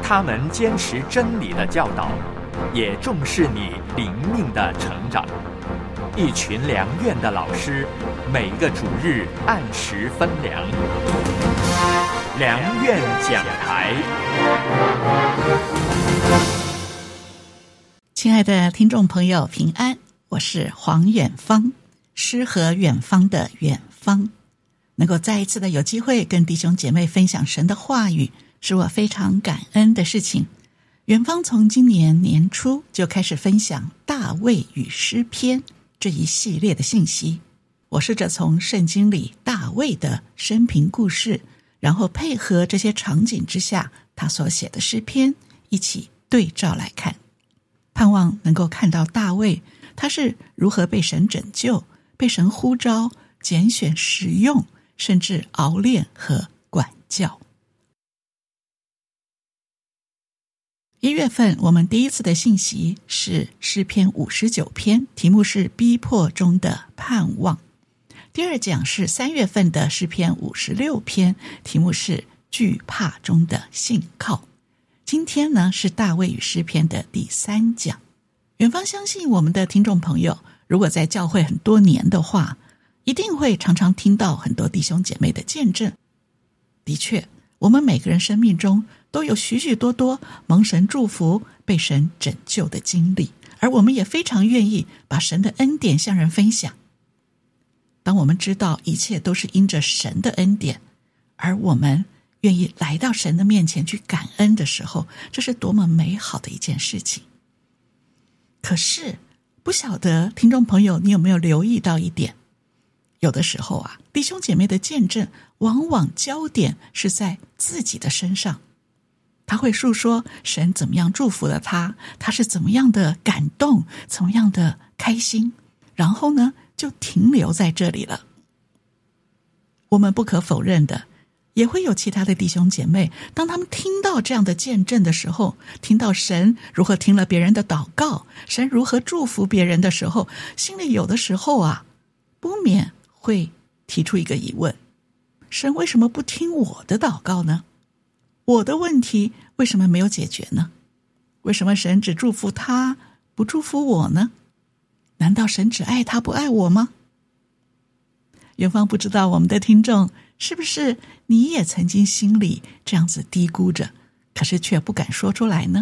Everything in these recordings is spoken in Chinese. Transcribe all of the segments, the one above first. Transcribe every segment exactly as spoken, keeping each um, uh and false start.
他们坚持真理的教导，也重视你灵命的成长。一群良院的老师，每个主日按时分粮。良院讲台。 亲爱的听众朋友，平安，我是黄远芳，诗和远方的远方。能够再一次的有机会跟弟兄姐妹分享神的话语，是我非常感恩的事情。远方从今年年初就开始分享大卫与诗篇这一系列的信息，我试着从圣经里大卫的生平故事，然后配合这些场景之下他所写的诗篇一起对照来看，盼望能够看到大卫他是如何被神拯救，被神呼召、拣选、使用，甚至熬炼和管教。一月份我们第一次的信息是诗篇五十九篇，题目是逼迫中的盼望。第二讲是三月份的诗篇五十六篇，题目是惧怕中的信靠。今天呢是大卫与诗篇的第三讲。远方相信我们的听众朋友如果在教会很多年的话，一定会常常听到很多弟兄姐妹的见证。的确，我们每个人生命中都有许许多多蒙神祝福、被神拯救的经历，而我们也非常愿意把神的恩典向人分享。当我们知道一切都是因着神的恩典，而我们愿意来到神的面前去感恩的时候，这是多么美好的一件事情。可是，不晓得听众朋友你有没有留意到一点，有的时候啊，弟兄姐妹的见证往往焦点是在自己的身上，他会述说神怎么样祝福了他，他是怎么样的感动，怎么样的开心，然后呢就停留在这里了。我们不可否认的，也会有其他的弟兄姐妹，当他们听到这样的见证的时候，听到神如何听了别人的祷告，神如何祝福别人的时候，心里有的时候啊不免会提出一个疑问，神为什么不听我的祷告呢？我的问题为什么没有解决呢？为什么神只祝福他，不祝福我呢？难道神只爱他不爱我吗？远方不知道我们的听众是不是你也曾经心里这样子嘀咕着，可是却不敢说出来呢？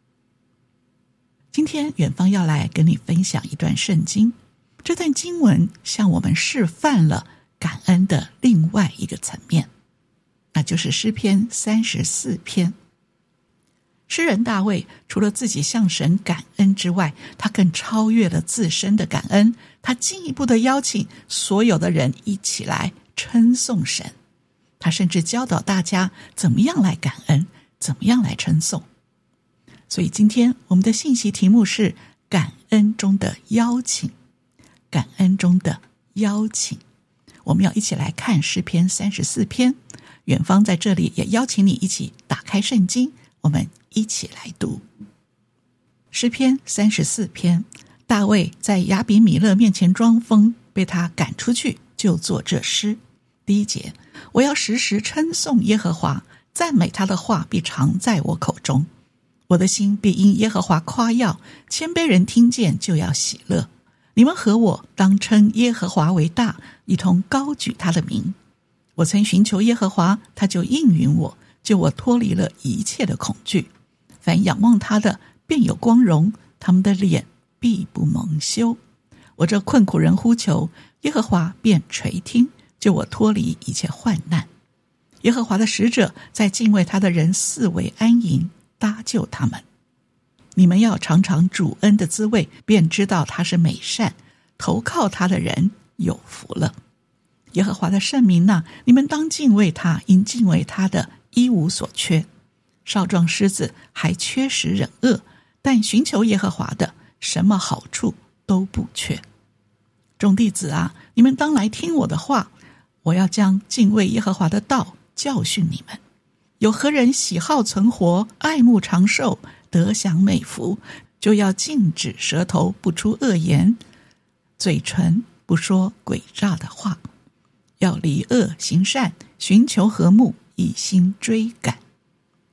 今天远方要来跟你分享一段圣经，这段经文向我们示范了感恩的另外一个层面，那就是诗篇三十四篇。诗人大卫除了自己向神感恩之外，他更超越了自身的感恩，他进一步的邀请所有的人一起来称颂神，他甚至教导大家怎么样来感恩，怎么样来称颂。所以今天我们的信息题目是感恩中的邀请，感恩中的邀请。我们要一起来看诗篇三十四篇，远方在这里也邀请你一起打开圣经，我们一起来读诗篇三十四篇。大卫在亚比米勒面前装疯，被他赶出去，就作这诗。第一节，我要时时称颂耶和华，赞美他的话必常在我口中。我的心必因耶和华夸耀，谦卑人听见就要喜乐。你们和我当称耶和华为大，一同高举他的名。我曾寻求耶和华，他就应允我，救我脱离了一切的恐惧。凡仰望他的便有光荣，他们的脸必不蒙羞。我这困苦人呼求，耶和华便垂听，救我脱离一切患难。耶和华的使者在敬畏他的人四围安营，搭救他们。你们要尝尝主恩的滋味，便知道他是美善，投靠他的人有福了。耶和华的圣名啊，你们当敬畏他，因敬畏他的一无所缺。少壮狮子还缺食忍饿，但寻求耶和华的，什么好处都不缺。众弟子啊，你们当来听我的话，我要将敬畏耶和华的道教训你们。有何人喜好存活，爱慕长寿，得享美福，就要禁止舌头不出恶言，嘴唇不说诡诈的话，要离恶行善，寻求和睦，一心追赶。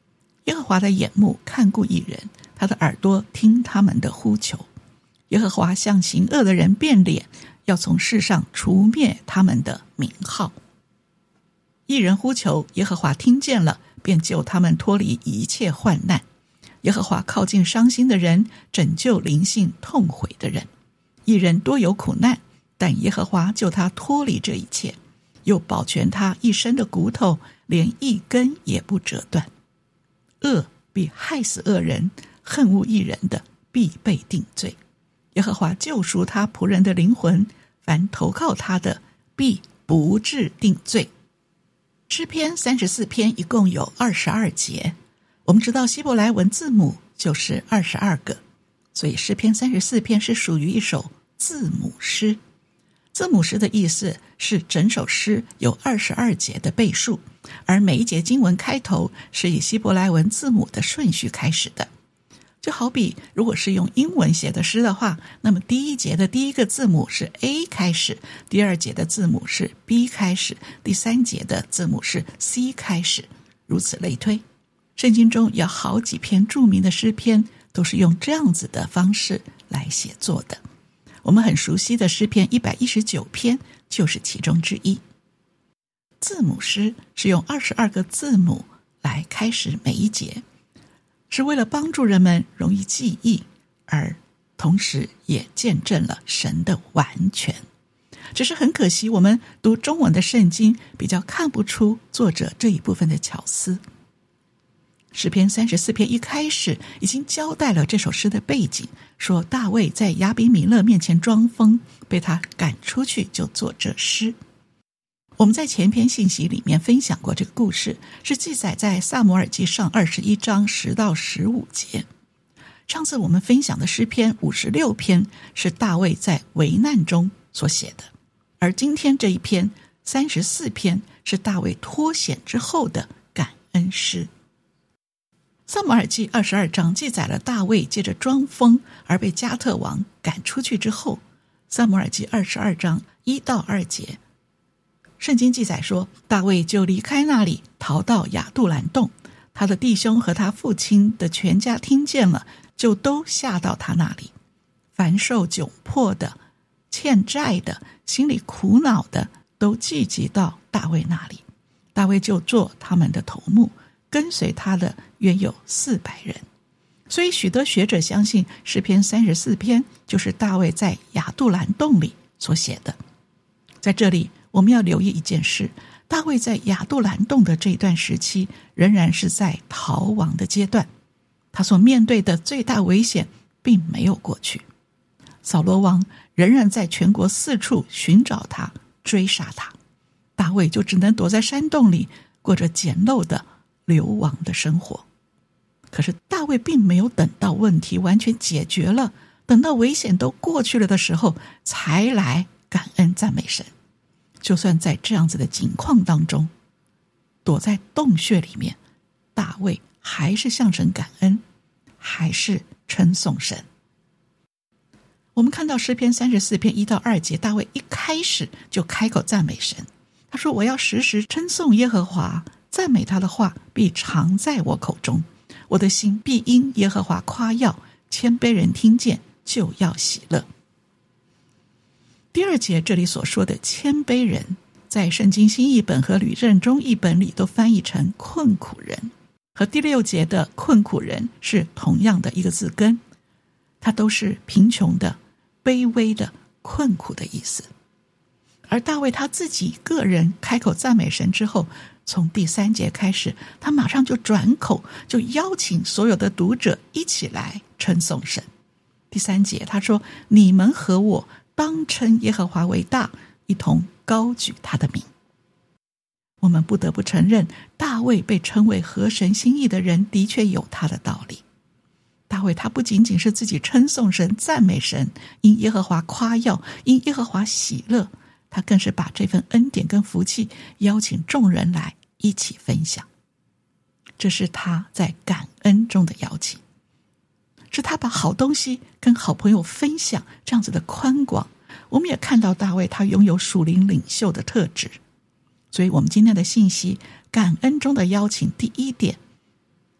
耶和华的眼目看顾义人，他的耳朵听他们的呼求。耶和华向行恶的人变脸，要从世上除灭他们的名号。义人呼求，耶和华听见了，便救他们脱离一切患难。耶和华靠近伤心的人，拯救灵性痛悔的人。义人多有苦难，但耶和华救他脱离这一切，又保全他一身的骨头，连一根也不折断。恶必害死恶人，恨恶义人的必被定罪。耶和华救赎他仆人的灵魂，凡投靠他的必不致定罪。诗篇三十四篇一共有二十二节，我们知道希伯来文字母就是二十二个，所以诗篇三十四篇是属于一首字母诗。字母诗的意思是整首诗有二十二节的倍数，而每一节经文开头是以希伯来文字母的顺序开始的。就好比如果是用英文写的诗的话，那么第一节的第一个字母是 A 开始，第二节的字母是 B 开始，第三节的字母是 C 开始，如此类推。圣经中有好几篇著名的诗篇都是用这样子的方式来写作的。我们很熟悉的诗篇一百一十九篇就是其中之一。字母诗是用二十二个字母来开始每一节，是为了帮助人们容易记忆，而同时也见证了神的完全。只是很可惜，我们读中文的圣经比较看不出作者这一部分的巧思。诗篇三十四篇一开始已经交代了这首诗的背景，说大卫在亚比米勒面前装疯，被他赶出去，就作这诗。我们在前篇信息里面分享过这个故事，是记载在撒母耳记上二十一章十到十五节。上次我们分享的诗篇五十六篇是大卫在危难中所写的，而今天这一篇三十四篇是大卫脱险之后的感恩诗。撒母耳记二十二章记载了大卫借着装疯而被加特王赶出去之后。撒母耳记二十二章一到二节，圣经记载说，大卫就离开那里，逃到亚杜兰洞。他的弟兄和他父亲的全家听见了，就都下到他那里。凡受窘迫的、欠债的、心里苦恼的，都聚集到大卫那里。大卫就做他们的头目，跟随他的约有四百人。所以许多学者相信诗篇三十四篇就是大卫在亚杜兰洞里所写的。在这里我们要留意一件事，大卫在亚杜兰洞的这段时期仍然是在逃亡的阶段，他所面对的最大危险并没有过去。扫罗王仍然在全国四处寻找他，追杀他，大卫就只能躲在山洞里，过着简陋的流亡的生活。可是大卫并没有等到问题完全解决了，等到危险都过去了的时候，才来感恩赞美神。就算在这样子的境况当中，躲在洞穴里面，大卫还是向神感恩，还是称颂神。我们看到诗篇三十四篇一到二节，大卫一开始就开口赞美神。他说，我要时时称颂耶和华，赞美他的话必常在我口中，我的心必因耶和华夸耀，谦卑人听见就要喜乐。第二节这里所说的谦卑人，在圣经新译本和吕正中译本里都翻译成困苦人，和第六节的困苦人是同样的一个字根，它都是贫穷的、卑微的、困苦的意思。而大卫他自己个人开口赞美神之后，从第三节开始，他马上就转口，就邀请所有的读者一起来称颂神。第三节他说，你们和我当称耶和华为大，一同高举他的名。我们不得不承认，大卫被称为合神心意的人，的确有他的道理。大卫他不仅仅是自己称颂神、赞美神，因耶和华夸耀，因耶和华喜乐，他更是把这份恩典跟福气邀请众人来一起分享。这是他在感恩中的邀请，是他把好东西跟好朋友分享，这样子的宽广。我们也看到大卫他拥有属灵领袖的特质。所以我们今天的信息，感恩中的邀请，第一点，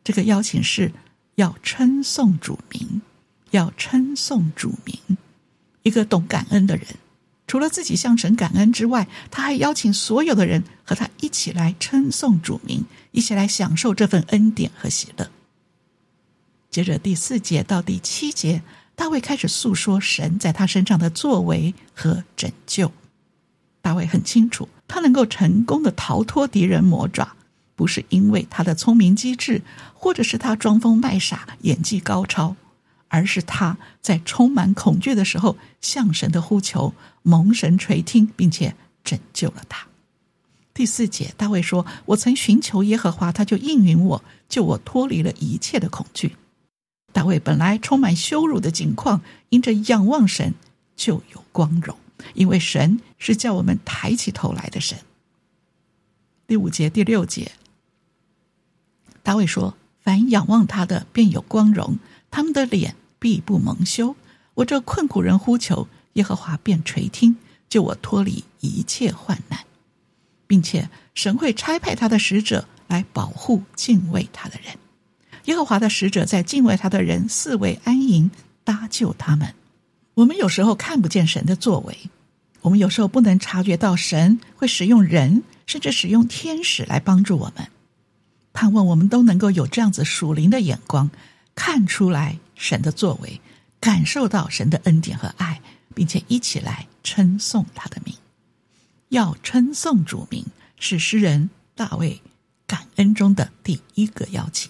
这个邀请是要称颂主名，要称颂主名。一个懂感恩的人，除了自己向神感恩之外，他还邀请所有的人和他一起来称颂主名，一起来享受这份恩典和喜乐。接着第四节到第七节，大卫开始诉说神在他身上的作为和拯救。大卫很清楚，他能够成功的逃脱敌人魔爪，不是因为他的聪明机智，或者是他装疯卖傻演技高超，而是他在充满恐惧的时候向神的呼求，蒙神垂听，并且拯救了他。第四节，大卫说，我曾寻求耶和华，他就应允我，救我脱离了一切的恐惧。大卫本来充满羞辱的境况，因着仰望神就有光荣，因为神是叫我们抬起头来的神。第五节第六节，大卫说，凡仰望他的便有光荣，他们的脸必不蒙羞。我这困苦人呼求，耶和华便垂听，救我脱离一切患难，并且神会差派他的使者来保护敬畏他的人。耶和华的使者在敬畏他的人四围安营，搭救他们。我们有时候看不见神的作为，我们有时候不能察觉到神会使用人，甚至使用天使来帮助我们。盼望我们都能够有这样子属灵的眼光，看出来神的作为，感受到神的恩典和爱，并且一起来称颂他的名。要称颂主名，是诗人大卫感恩中的第一个邀请。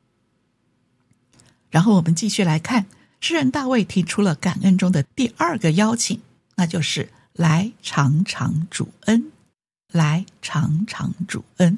然后我们继续来看，诗人大卫提出了感恩中的第二个邀请，那就是来尝尝主恩，来尝尝主恩。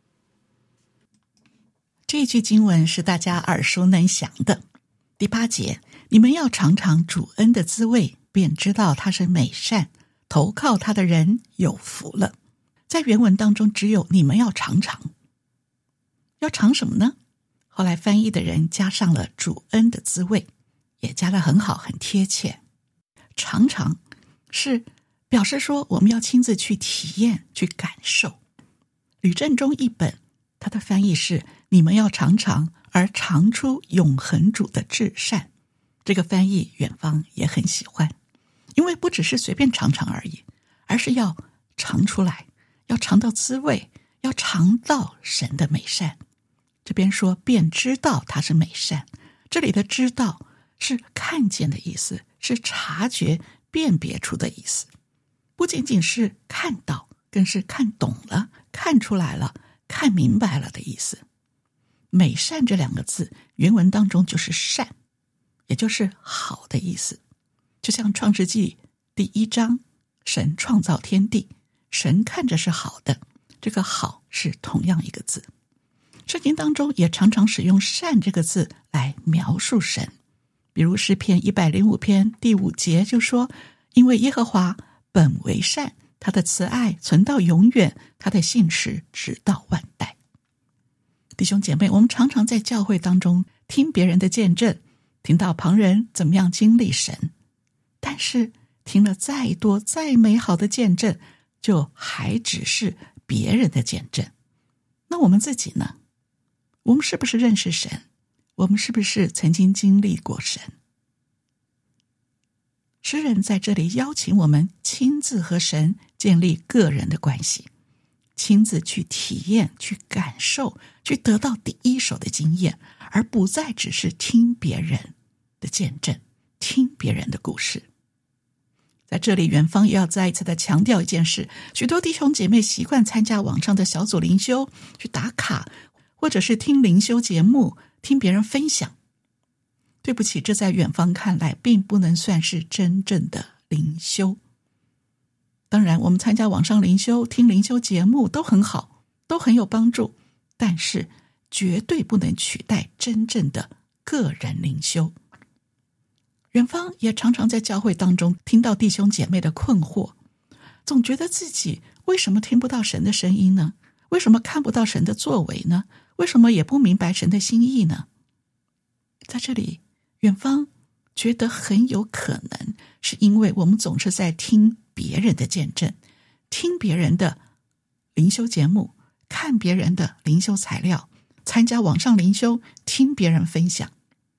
这句经文是大家耳熟能详的。第八节，你们要尝尝主恩的滋味，便知道他是美善，投靠他的人有福了。在原文当中只有你们要尝尝。要尝什么呢？后来翻译的人加上了主恩的滋味，也加得很好，很贴切。尝尝是表示说我们要亲自去体验，去感受。吕正中译本他的翻译是你们要尝尝，而尝出永恒主的至善。这个翻译远方也很喜欢，因为不只是随便尝尝而已，而是要尝出来，要尝到滋味，要尝到神的美善。这边说便知道他是美善，这里的知道是看见的意思，是察觉辨别出的意思，不仅仅是看到，更是看懂了，看出来了，看明白了的意思。美善这两个字原文当中就是善，也就是好的意思。就像创世纪第一章，神创造天地，神看着是好的，这个好是同样一个字。圣经当中也常常使用善这个字来描述神，比如诗篇一百零五篇第五节就说，因为耶和华本为善，他的慈爱存到永远，他的信实直到万代。弟兄姐妹，我们常常在教会当中听别人的见证，听到旁人怎么样经历神，但是听了再多再美好的见证，就还只是别人的见证。那我们自己呢？我们是不是认识神？我们是不是曾经经历过神？诗人在这里邀请我们亲自和神建立个人的关系，亲自去体验，去感受，去得到第一手的经验，而不再只是听别人的见证，听别人的故事。在这里，远方也要再一次的强调一件事，许多弟兄姐妹习惯参加网上的小组灵修，去打卡，或者是听灵修节目，听别人分享。对不起，这在远方看来并不能算是真正的灵修。当然，我们参加网上灵修，听灵修节目都很好，都很有帮助，但是绝对不能取代真正的个人灵修。远方也常常在教会当中听到弟兄姐妹的困惑，总觉得自己为什么听不到神的声音呢？为什么看不到神的作为呢？为什么也不明白神的心意呢？在这里，远方觉得很有可能是因为我们总是在听别人的见证，听别人的灵修节目，看别人的灵修材料， 参加网上灵修，听别人分享。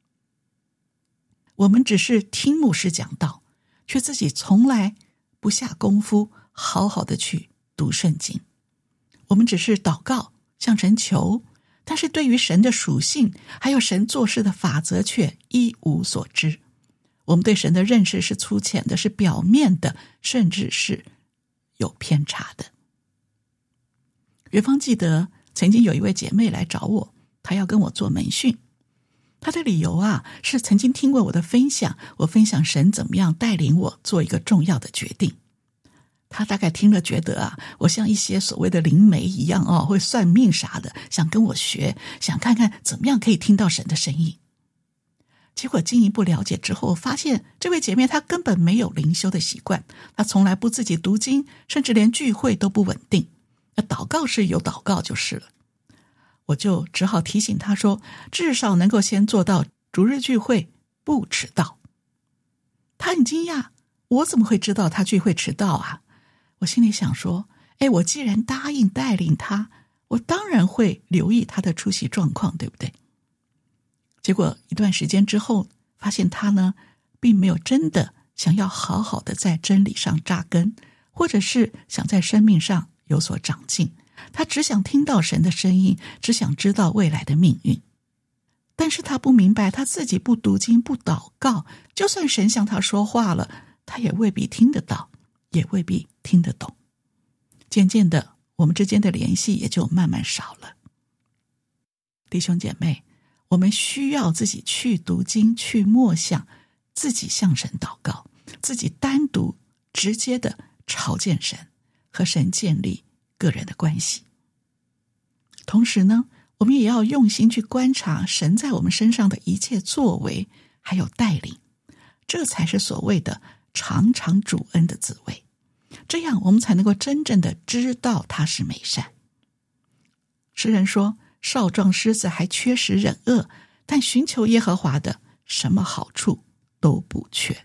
我们只是听牧师讲道，却自己从来不下功夫好好的去读圣经。我们只是祷告向神求，但是对于神的属性还有神做事的法则却一无所知。我们对神的认识是粗浅的，是表面的，甚至是有偏差的。元芳记得曾经有一位姐妹来找我，她要跟我做门训。她的理由啊，是曾经听过我的分享，我分享神怎么样带领我做一个重要的决定。她大概听了觉得啊，我像一些所谓的灵媒一样哦，会算命啥的，想跟我学，想看看怎么样可以听到神的声音。结果进一步了解之后，发现这位姐妹她根本没有灵修的习惯，她从来不自己读经，甚至连聚会都不稳定。祷告是有祷告就是了。我就只好提醒她说，至少能够先做到主日聚会不迟到。她很惊讶，我怎么会知道她聚会迟到啊？我心里想说，哎，我既然答应带领她，我当然会留意她的出席状况，对不对？结果一段时间之后，发现他呢，并没有真的想要好好的在真理上扎根，或者是想在生命上有所长进。他只想听到神的声音，只想知道未来的命运。但是他不明白，他自己不读经不祷告，就算神向他说话了，他也未必听得到，也未必听得懂。渐渐的，我们之间的联系也就慢慢少了。弟兄姐妹，我们需要自己去读经，去默想，自己向神祷告，自己单独直接的朝见神，和神建立个人的关系。同时呢，我们也要用心去观察神在我们身上的一切作为还有带领，这才是所谓的尝尝主恩的滋味。这样我们才能够真正的知道他是美善。诗人说，少壮狮子还缺食忍饿，但寻求耶和华的，什么好处都不缺。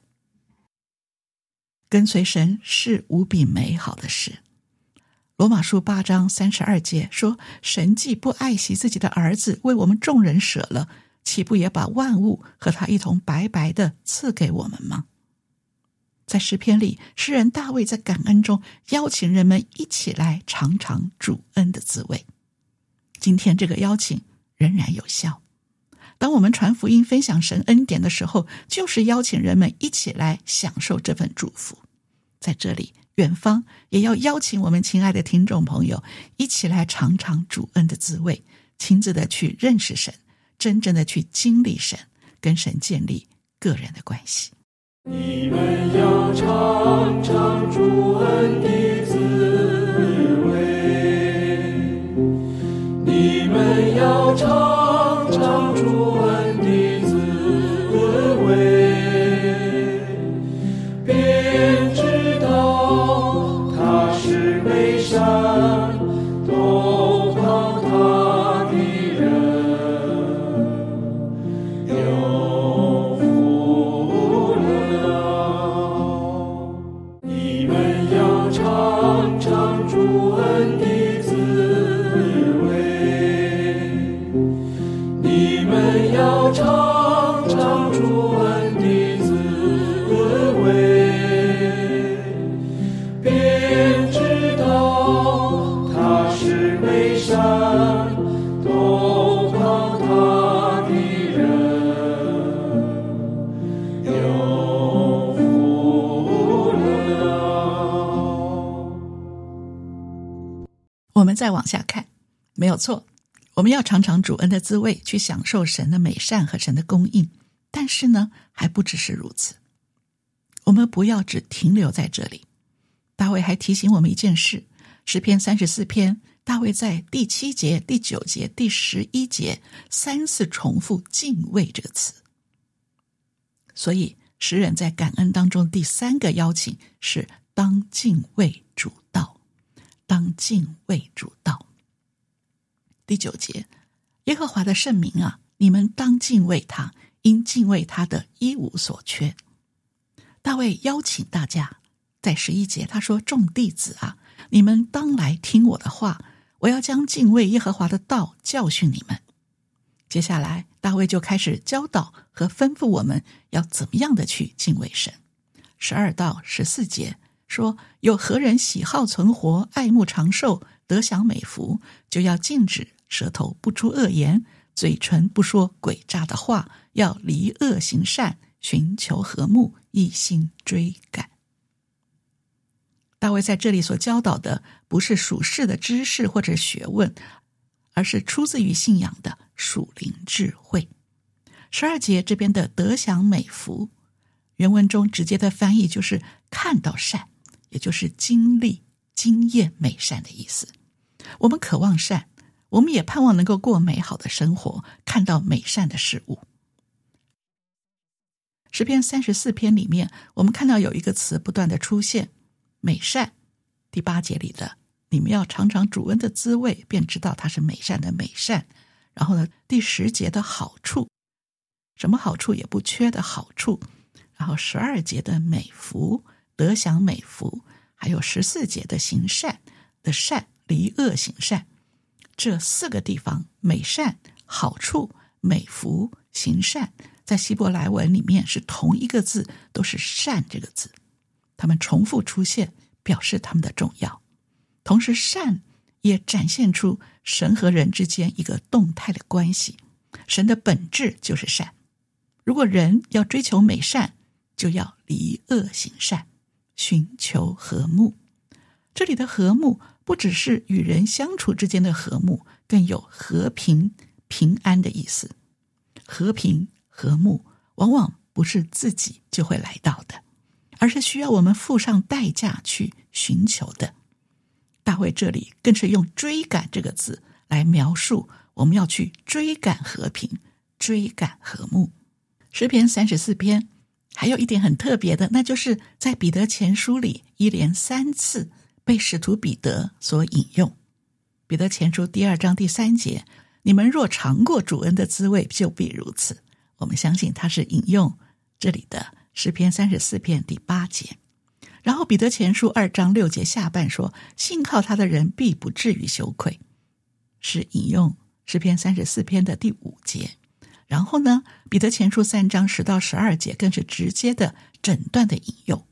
跟随神是无比美好的事。罗马书八章三十二节说，神既不爱惜自己的儿子，为我们众人舍了，岂不也把万物和他一同白白的赐给我们吗？在诗篇里，诗人大卫在感恩中邀请人们一起来尝尝主恩的滋味。今天这个邀请仍然有效。当我们传福音分享神恩典的时候，就是邀请人们一起来享受这份祝福。在这里，远方也要邀请我们亲爱的听众朋友一起来尝尝主恩的滋味，亲自的去认识神，真正的去经历神，跟神建立个人的关系。 你们要尝尝主恩的滋味，你们要尝尝主恩的滋味，便知道他是美善，都靠他的人有福了。你们要尝尝主恩的滋味，你们要尝尝主恩的滋味，便知道他是美善，都靠他的人有福了。 我们再往下看，没有错，我们要尝尝主恩的滋味，去享受神的美善和神的供应。但是呢，还不只是如此，我们不要只停留在这里。大卫还提醒我们一件事，诗篇三十四篇，大卫在第七节、第九节、第十一节三次重复敬畏这个词。所以诗人在感恩当中第三个邀请是当敬畏主道，当敬畏主道。第九节，耶和华的圣名啊，你们当敬畏他，因敬畏他的一无所缺。大卫邀请大家，在十一节他说，众弟子啊，你们当来听我的话，我要将敬畏耶和华的道教训你们。 接下来大卫就开始教导和吩咐我们要怎么样的去敬畏神。十二到十四节说，有何人喜好存活，爱慕长寿，得享美福，就要禁止舌头不出恶言，嘴唇不说诡诈的话，要离恶行善，寻求和睦，一心追赶。大卫在这里所教导的不是属世的知识或者学问，而是出自于信仰的属灵智慧。十二节这边的得享美福，原文中直接的翻译就是看到善，也就是经历经验美善的意思。我们渴望善，我们也盼望能够过美好的生活，看到美善的事物。诗篇三十四篇里面，我们看到有一个词不断的出现，美善。第八节里的你们要尝尝主恩的滋味，便知道它是美善的美善。然后呢，第十节的好处，什么好处也不缺的好处。然后十二节的美福，得享美福，还有十四节的行善的善，离恶行善。这四个地方，美善、好处、美福、行善，在希伯来文里面是同一个字，都是善这个字，它们重复出现，表示它们的重要。同时善也展现出神和人之间一个动态的关系，神的本质就是善。如果人要追求美善，就要离恶行善，寻求和睦。这里的和睦不只是与人相处之间的和睦，更有和平平安的意思。和平和睦往往不是自己就会来到的，而是需要我们付上代价去寻求的。大卫这里更是用追赶这个字来描述我们要去追赶和平，追赶和睦。诗篇三十四篇还有一点很特别的，那就是在彼得前书里一连三次被使徒彼得所引用。彼得前书第二章第三节，你们若尝过主恩的滋味，就必如此。我们相信他是引用这里的诗篇三十四篇第八节。然后彼得前书二章六节下半说，信靠他的人必不至于羞愧，是引用诗篇三十四篇的第五节。然后呢，彼得前书三章十到十二节更是直接的整段的引用。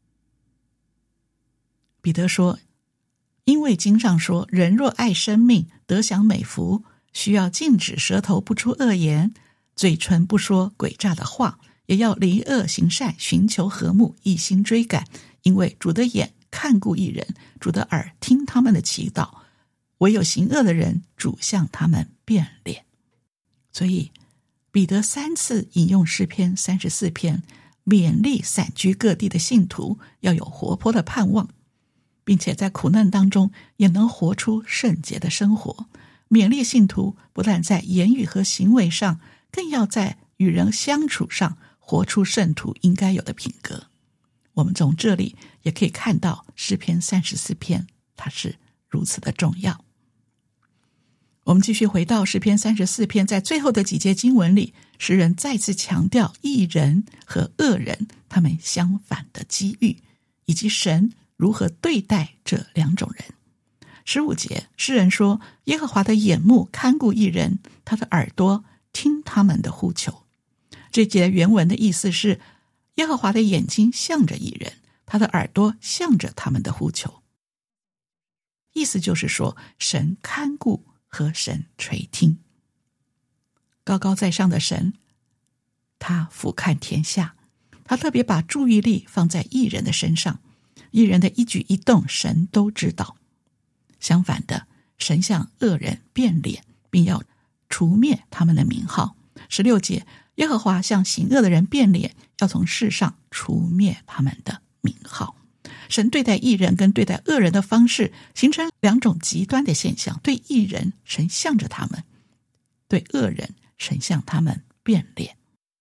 彼得说，因为经上说，人若爱生命，得享美福，需要禁止舌头不出恶言，嘴唇不说诡诈的话，也要离恶行善，寻求和睦，一心追赶。因为主的眼看顾义人，主的耳听他们的祈祷，唯有行恶的人，主向他们变脸。所以彼得三次引用诗篇三十四篇，勉励散居各地的信徒要有活泼的盼望，并且在苦难当中也能活出圣洁的生活。勉励信徒不但在言语和行为上，更要在与人相处上活出圣徒应该有的品格。我们从这里也可以看到诗篇三十四篇它是如此的重要。我们继续回到诗篇三十四篇，在最后的几节经文里，诗人再次强调义人和恶人他们相反的机遇，以及神如何对待这两种人。十五节，诗人说，耶和华的眼目看顾义人，他的耳朵听他们的呼求。这节原文的意思是，耶和华的眼睛向着义人，他的耳朵向着他们的呼求。意思就是说，神看顾和神垂听。高高在上的神，他俯瞰天下，他特别把注意力放在义人的身上，义人的一举一动神都知道。相反的，神向恶人变脸，并要除灭他们的名号。十六节，耶和华向行恶的人变脸，要从世上除灭他们的名号。神对待义人跟对待恶人的方式形成两种极端的现象，对义人神向着他们，对恶人神向他们变脸。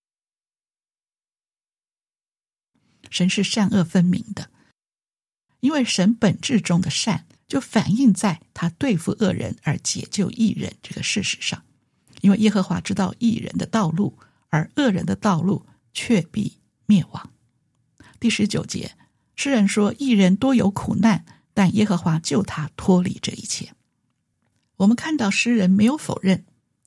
神是善恶分明的，因为神本质中的善就反映在他对付恶人而解救义人这个事实上。因为耶和华知道义人的道路，而恶人的道路却必灭亡。第十九节，诗人说，义人多有苦难，但耶和华救他脱离这一切。我们看到诗人没有否认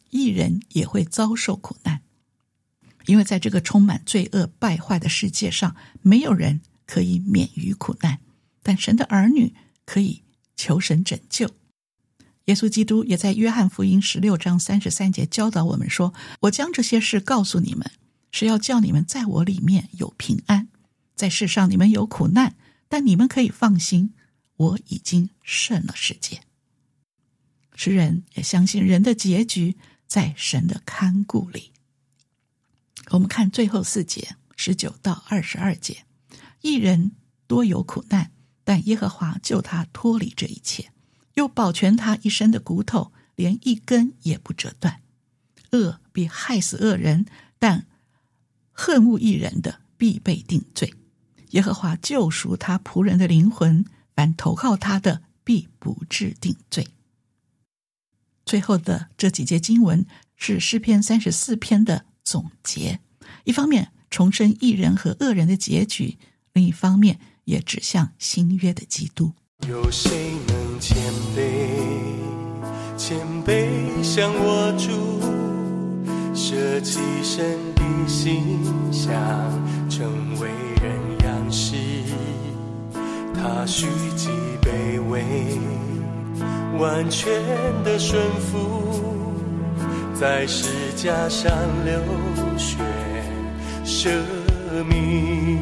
义人也会遭受苦难。因为在这个充满罪恶败坏的世界上，没有人可以免于苦难，但神的儿女可以求神拯救。耶稣基督也在约翰福音十六章三十三节教导我们说，我将这些事告诉你们，是要叫你们在我里面有平安。在世上你们有苦难，但你们可以放心，我已经胜了世界。诗人也相信人的结局在神的看顾里。我们看最后四节十九到二十二节，义人多有苦难，但耶和华救他脱离这一切，又保全他一身的骨头，连一根也不折断。恶必害死恶人，但恨恶义人的必被定罪。耶和华救赎他仆人的灵魂，凡投靠他的必不致定罪。最后的这几节经文是诗篇三十四篇的总结，一方面重申义人和恶人的结局，另一方面也指向新约的基督。 有谁能谦卑谦卑像我主，舍弃神的形象，成为人样式。他虚己卑微，完全的顺服，在十架上流血舍命。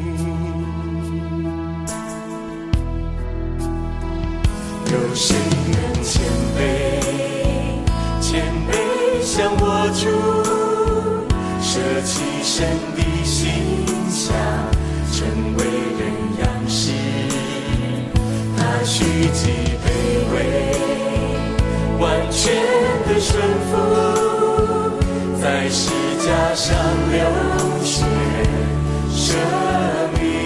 有谁能谦卑谦卑像我主，舍弃神的形象，成为人样式。他虚己卑微，完全的顺服，在十架上流血舍命。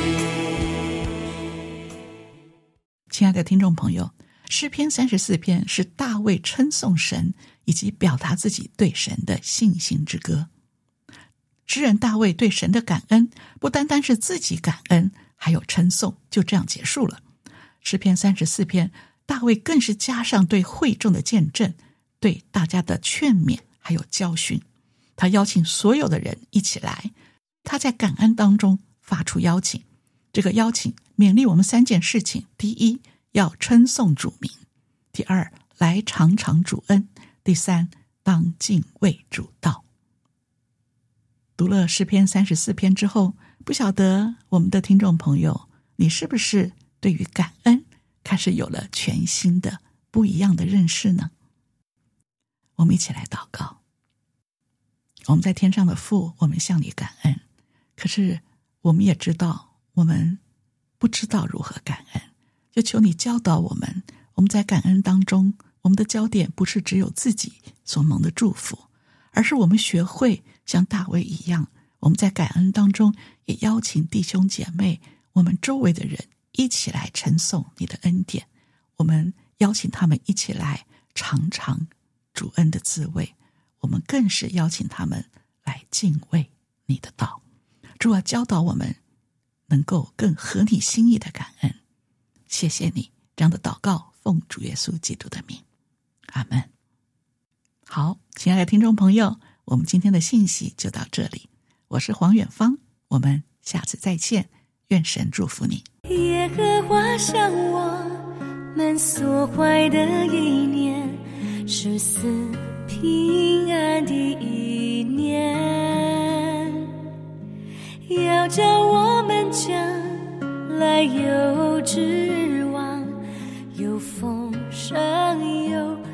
亲爱的听众朋友，诗篇三十四篇是大卫称颂神以及表达自己对神的信心之歌。诗人大卫对神的感恩不单单是自己感恩，还有称颂，就这样结束了。诗篇三十四篇大卫更是加上对会众的见证，对大家的劝勉还有教训。他邀请所有的人一起来，他在感恩当中发出邀请，这个邀请勉励我们三件事情：第一，要称颂主名；第二，来尝尝主恩；第三，当敬畏主道。读了诗篇三十四篇之后，不晓得我们的听众朋友，你是不是对于感恩开始有了全新的不一样的认识呢？我们一起来祷告。我们在天上的父，我们向你感恩，可是我们也知道我们不知道如何感恩，就求你教导我们，我们在感恩当中，我们的焦点不是只有自己所蒙的祝福，而是我们学会像大卫一样，我们在感恩当中也邀请弟兄姐妹，我们周围的人一起来称颂你的恩典，我们邀请他们一起来尝尝主恩的滋味，我们更是邀请他们来敬畏你的道。主啊，教导我们能够更合你心意的感恩。谢谢你这样的祷告，奉主耶稣基督的名，阿们。好，亲爱的听众朋友，我们今天的信息就到这里，我是黄远芳，我们下次再见，愿神祝福你。 耶和华向我们所怀的意念是赐平安的意念，要叫我们将来有指望，有丰盛有